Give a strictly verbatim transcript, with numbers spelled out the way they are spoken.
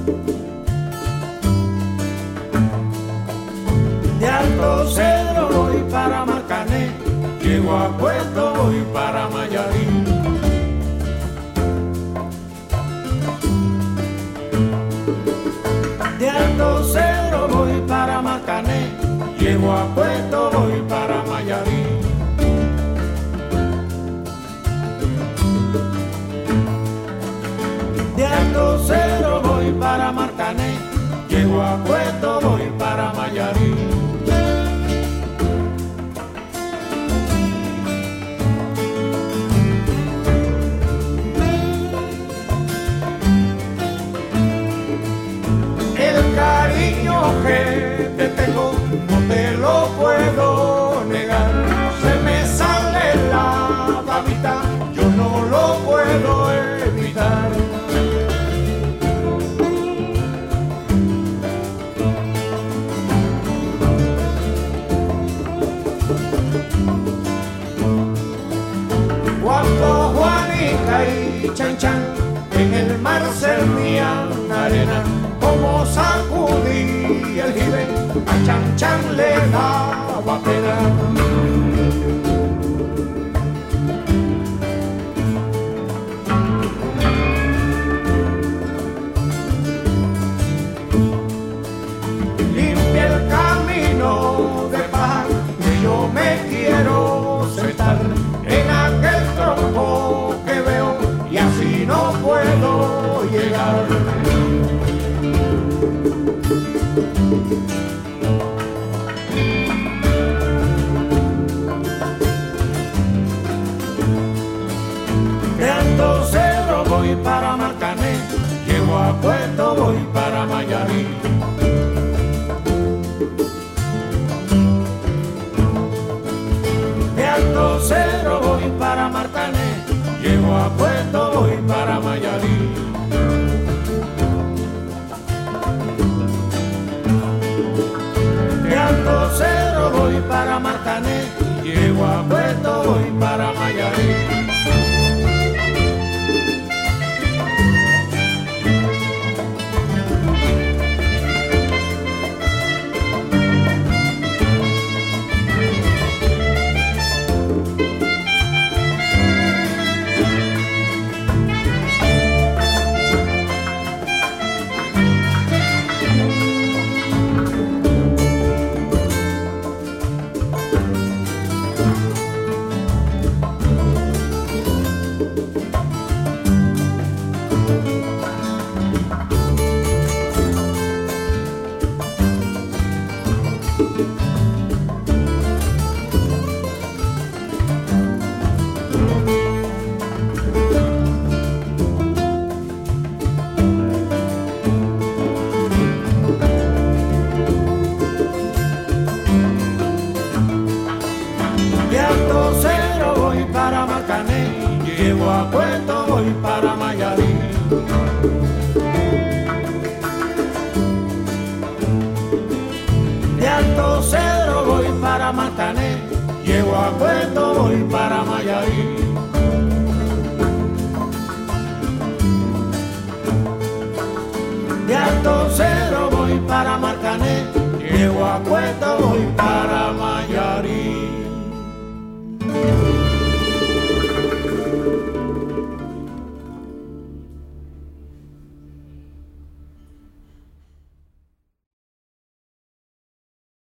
De Alto Cedro voy para Marcané, llego a Puerto, voy para Mayarí. De Alto Cedro voy para Marcané, llego a Puerto, voy para Mayarí. De Alto Cedro voy para Marcané, llego a Puerto, voy para Mayarí. El cariño que te tengo no te lo puedo negar. Se me sale la babita, yo no lo puedo evitar. Cuando Juanica y Chan Chan en el mar servían arena, como sacudí el jibe, a Chan Chan le daba pena. Limpia el camino de paja, que yo me quiero sentar en aquel tronco que veo y así no puedo llegar. De Alto Cedro voy para Marcané, llego a Puerto, voy para Mayarí. De Alto Cedro voy para Marcané, llego a Puerto, voy para Mayarí. De Alto Cedro voy para Marcané, llego a Puerto, voy para Mayarí. De Alto Cedro voy para Marcané, llego a Puerto, voy para Mayarí. De Alto Cedro voy para Marcané, llego a Puerto, voy para Mayarí. De Alto Cedro voy para Marcané, llego a Puerto, voy para